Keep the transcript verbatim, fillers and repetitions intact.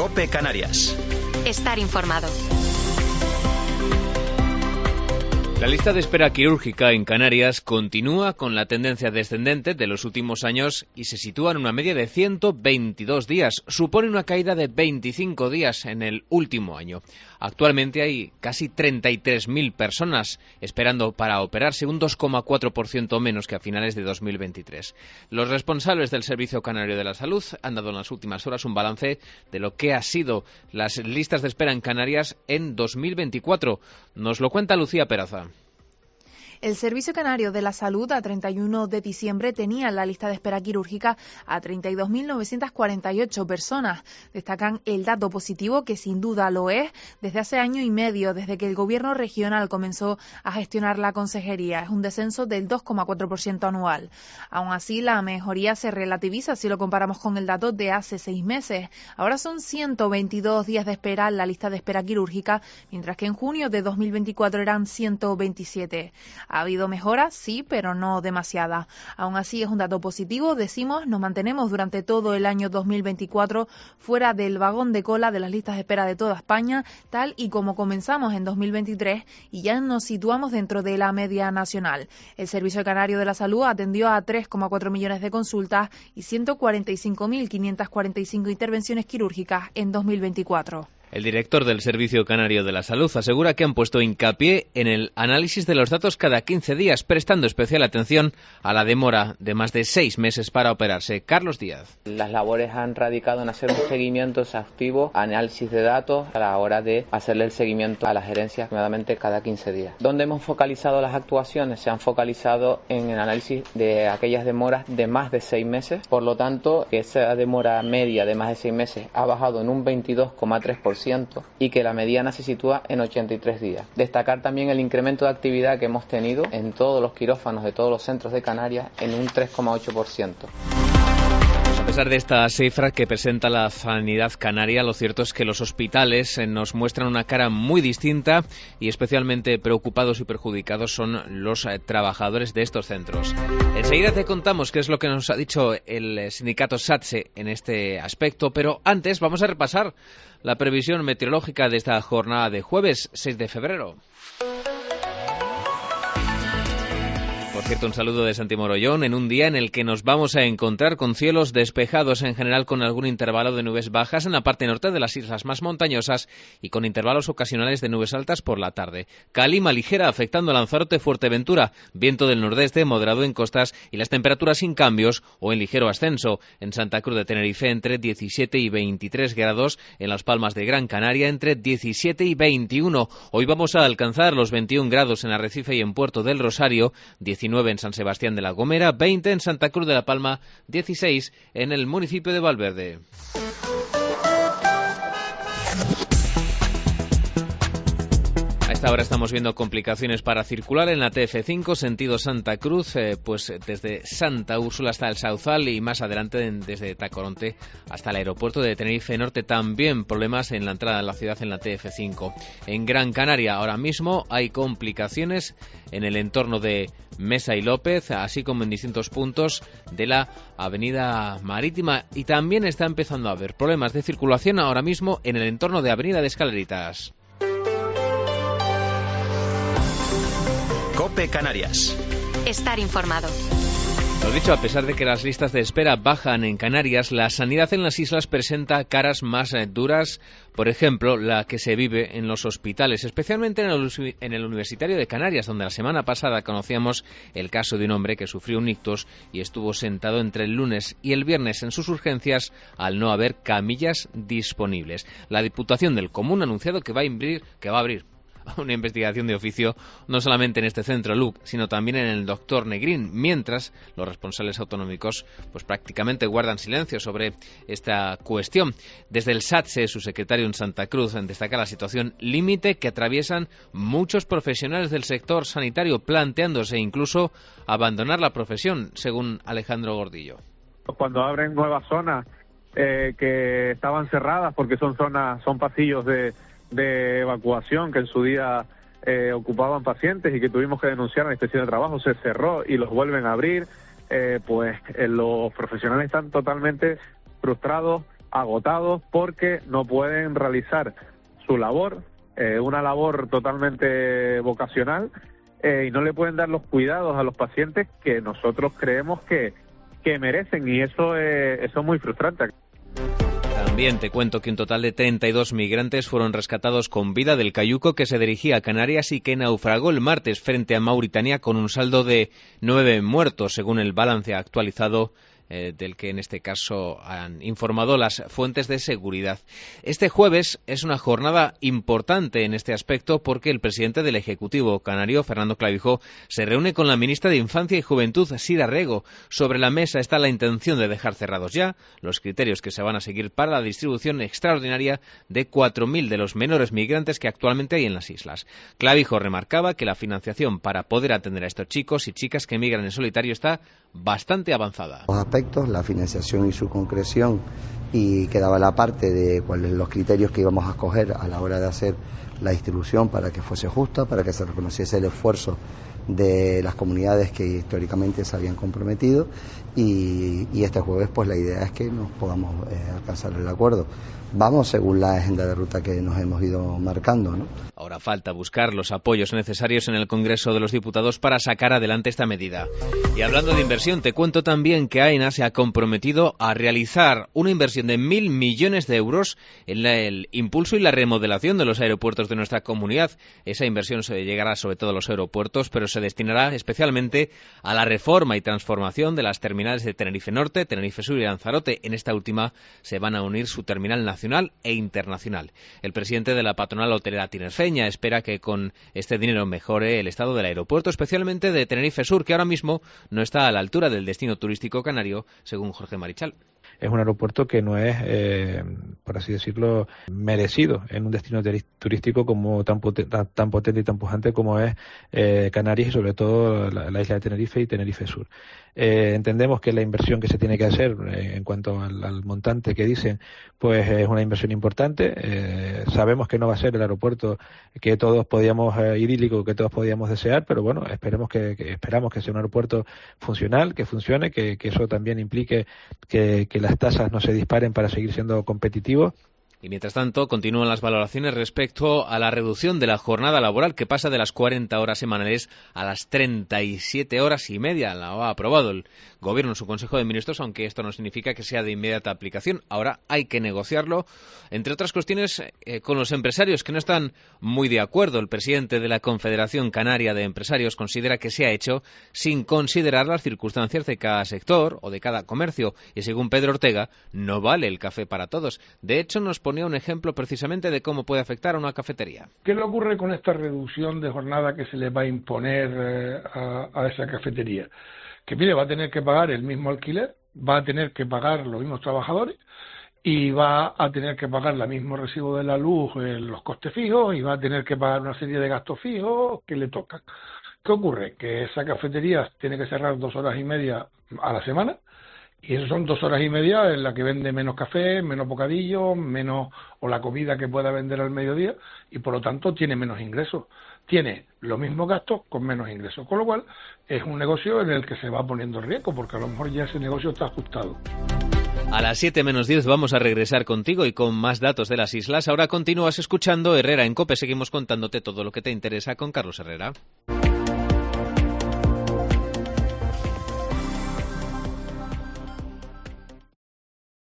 COPE Canarias. Estar informado. La lista de espera quirúrgica en Canarias continúa con la tendencia descendente de los últimos años y se sitúa en una media de ciento veintidós días. Supone una caída de veinticinco días en el último año. Actualmente hay casi treinta y tres mil personas esperando para operarse, un dos coma cuatro por ciento menos que a finales de dos mil veintitrés. Los responsables del Servicio Canario de la Salud han dado en las últimas horas un balance de lo que ha sido las listas de espera en Canarias en dos mil veinticuatro. Nos lo cuenta Lucía Peraza. El Servicio Canario de la Salud a treinta y uno de diciembre tenía en la lista de espera quirúrgica a treinta y dos mil novecientas cuarenta y ocho personas. Destacan el dato positivo, que sin duda lo es, desde hace año y medio, desde que el Gobierno regional comenzó a gestionar la consejería. Es un descenso del dos coma cuatro por ciento anual. Aún así, la mejoría se relativiza si lo comparamos con el dato de hace seis meses. Ahora son ciento veintidós días de espera en la lista de espera quirúrgica, mientras que en junio de dos mil veinticuatro eran ciento veintisiete. Ha habido mejoras, sí, pero no demasiada. Aún así es un dato positivo, decimos, nos mantenemos durante todo el año dos mil veinticuatro fuera del vagón de cola de las listas de espera de toda España, tal y como comenzamos en dos mil veintitrés, y ya nos situamos dentro de la media nacional. El Servicio Canario de la Salud atendió a tres coma cuatro millones de consultas y ciento cuarenta y cinco mil quinientas cuarenta y cinco intervenciones quirúrgicas en dos mil veinticuatro. El director del Servicio Canario de la Salud asegura que han puesto hincapié en el análisis de los datos cada quince días, prestando especial atención a la demora de más de seis meses para operarse. Carlos Díaz. Las labores han radicado en hacer un seguimiento exhaustivo, análisis de datos a la hora de hacerle el seguimiento a la gerencia aproximadamente cada quince días. ¿Dónde hemos focalizado las actuaciones? Se han focalizado en el análisis de aquellas demoras de más de seis meses. Por lo tanto, esa demora media de más de seis meses ha bajado en un veintidós coma tres por ciento. Y que la mediana se sitúa en ochenta y tres días. Destacar también el incremento de actividad que hemos tenido en todos los quirófanos de todos los centros de Canarias en un tres coma ocho por ciento. A pesar de esta cifra que presenta la sanidad canaria, lo cierto es que los hospitales nos muestran una cara muy distinta y especialmente preocupados y perjudicados son los eh, trabajadores de estos centros. Enseguida te contamos qué es lo que nos ha dicho el sindicato SATSE en este aspecto, pero antes vamos a repasar la previsión meteorológica de esta jornada de jueves seis de febrero. Por cierto, un saludo de Santi Morollón en un día en el que nos vamos a encontrar con cielos despejados en general, con algún intervalo de nubes bajas en la parte norte de las islas más montañosas y con intervalos ocasionales de nubes altas por la tarde. Calima ligera afectando a Lanzarote, Fuerteventura, viento del nordeste moderado en costas y las temperaturas sin cambios o en ligero ascenso. En Santa Cruz de Tenerife entre diecisiete y veintitrés grados, en Las Palmas de Gran Canaria entre diecisiete y veintiuno. Hoy vamos a alcanzar los veintiún grados en Arrecife y en Puerto del Rosario, diecinueve en San Sebastián de la Gomera, veinte en Santa Cruz de la Palma, dieciséis en el municipio de Valverde. Ahora estamos viendo complicaciones para circular en la T F cinco, sentido Santa Cruz, eh, pues desde Santa Úrsula hasta el Sauzal y más adelante en, desde Tacoronte hasta el aeropuerto de Tenerife Norte. También problemas en la entrada a la ciudad en la T F cinco. En Gran Canaria ahora mismo hay complicaciones en el entorno de Mesa y López, así como en distintos puntos de la Avenida Marítima, y también está empezando a haber problemas de circulación ahora mismo en el entorno de Avenida de Escaleritas. COPE Canarias. Estar informado. Lo dicho, a pesar de que las listas de espera bajan en Canarias, la sanidad en las islas presenta caras más eh, duras, por ejemplo, la que se vive en los hospitales, especialmente en el, en el Universitario de Canarias, donde la semana pasada conocíamos el caso de un hombre que sufrió un ictus y estuvo sentado entre el lunes y el viernes en sus urgencias al no haber camillas disponibles. La Diputación del Común ha anunciado que va a abrir, que va a abrir una investigación de oficio no solamente en este centro L U C, sino también en el doctor Negrín, mientras los responsables autonómicos pues prácticamente guardan silencio sobre esta cuestión. Desde el SATSE, su secretario en Santa Cruz, destaca la situación límite que atraviesan muchos profesionales del sector sanitario, planteándose incluso abandonar la profesión, según Alejandro Gordillo. Cuando abren nuevas zonas eh, que estaban cerradas porque son zonas, son pasillos de de evacuación que en su día eh, ocupaban pacientes y que tuvimos que denunciar en la inspección de trabajo, se cerró y los vuelven a abrir, eh, pues eh, los profesionales están totalmente frustrados, agotados porque no pueden realizar su labor, eh, una labor totalmente vocacional, eh, y no le pueden dar los cuidados a los pacientes que nosotros creemos que, que merecen, y eso, eh, eso es muy frustrante. También te cuento que un total de treinta y dos migrantes fueron rescatados con vida del cayuco que se dirigía a Canarias y que naufragó el martes frente a Mauritania con un saldo de nueve muertos, según el balance actualizado eh, del que en este caso han informado las fuentes de seguridad. Este jueves es una jornada importante en este aspecto porque el presidente del Ejecutivo canario, Fernando Clavijo, se reúne con la ministra de Infancia y Juventud, Sira Rego. Sobre la mesa está la intención de dejar cerrados ya los criterios que se van a seguir para la distribución extraordinaria de cuatro mil de los menores migrantes que actualmente hay en las islas. Clavijo remarcaba que la financiación para poder atender a estos chicos y chicas que migran en solitario está bastante avanzada. Los aspectos, la financiación y su concreción, y quedaba la parte de cuáles los criterios que íbamos a escoger a la hora de hacer la distribución para que fuese justa, para que se reconociese el esfuerzo de las comunidades que históricamente se habían comprometido, y, y este jueves pues la idea es que nos podamos eh, alcanzar el acuerdo. Vamos según la agenda de ruta que nos hemos ido marcando, ¿no? Ahora falta buscar los apoyos necesarios en el Congreso de los Diputados para sacar adelante esta medida. Y hablando de inversión, te cuento también que AENA se ha comprometido a realizar una inversión de mil millones de euros en la, el impulso y la remodelación de los aeropuertos de nuestra comunidad. Esa inversión se llegará sobre todo a los aeropuertos, pero se destinará especialmente a la reforma y transformación de las terminales de Tenerife Norte, Tenerife Sur y Lanzarote. En esta última se van a unir su terminal nacional e internacional. El presidente de la patronal hotelera tinerfeña espera que con este dinero mejore el estado del aeropuerto, especialmente de Tenerife Sur, que ahora mismo no está a la altura del destino turístico canario, según Jorge Marichal. Es un aeropuerto que no es, eh, por así decirlo, merecido en un destino turístico como tan, poten tan, tan potente y tan pujante como es eh, Canarias y sobre todo la, la isla de Tenerife y Tenerife Sur. Eh, entendemos que la inversión que se tiene que hacer eh, en cuanto al, al montante que dicen, pues es una inversión importante. Eh, sabemos que no va a ser el aeropuerto que todos podíamos, eh, idílico, que todos podíamos desear, pero bueno, esperemos que, que esperamos que sea un aeropuerto funcional, que funcione, que, que eso también implique que, que las tasas no se disparen para seguir siendo competitivos. Y mientras tanto, continúan las valoraciones respecto a la reducción de la jornada laboral, que pasa de las cuarenta horas semanales a las treinta y siete horas y media. La ha aprobado el Gobierno en su Consejo de Ministros, aunque esto no significa que sea de inmediata aplicación. Ahora hay que negociarlo, entre otras cuestiones, eh, con los empresarios que no están muy de acuerdo. El presidente de la Confederación Canaria de Empresarios considera que se ha hecho sin considerar las circunstancias de cada sector o de cada comercio. Y según Pedro Ortega, no vale el café para todos. De hecho, nos ponía un ejemplo precisamente de cómo puede afectar a una cafetería. ¿Qué le ocurre con esta reducción de jornada que se le va a imponer eh, a, a esa cafetería? Que mire, va a tener que pagar el mismo alquiler, va a tener que pagar los mismos trabajadores y va a tener que pagar el mismo recibo de la luz, eh, los costes fijos, y va a tener que pagar una serie de gastos fijos que le tocan. ¿Qué ocurre? Que esa cafetería tiene que cerrar dos horas y media a la semana, y eso son dos horas y media en la que vende menos café, menos bocadillo, menos o la comida que pueda vender al mediodía, y por lo tanto tiene menos ingresos. Tiene los mismos gastos con menos ingresos, con lo cual es un negocio en el que se va poniendo en riesgo, porque a lo mejor ya ese negocio está ajustado. A las siete menos diez vamos a regresar contigo y con más datos de las islas. Ahora continúas escuchando Herrera en COPE. Seguimos contándote todo lo que te interesa con Carlos Herrera.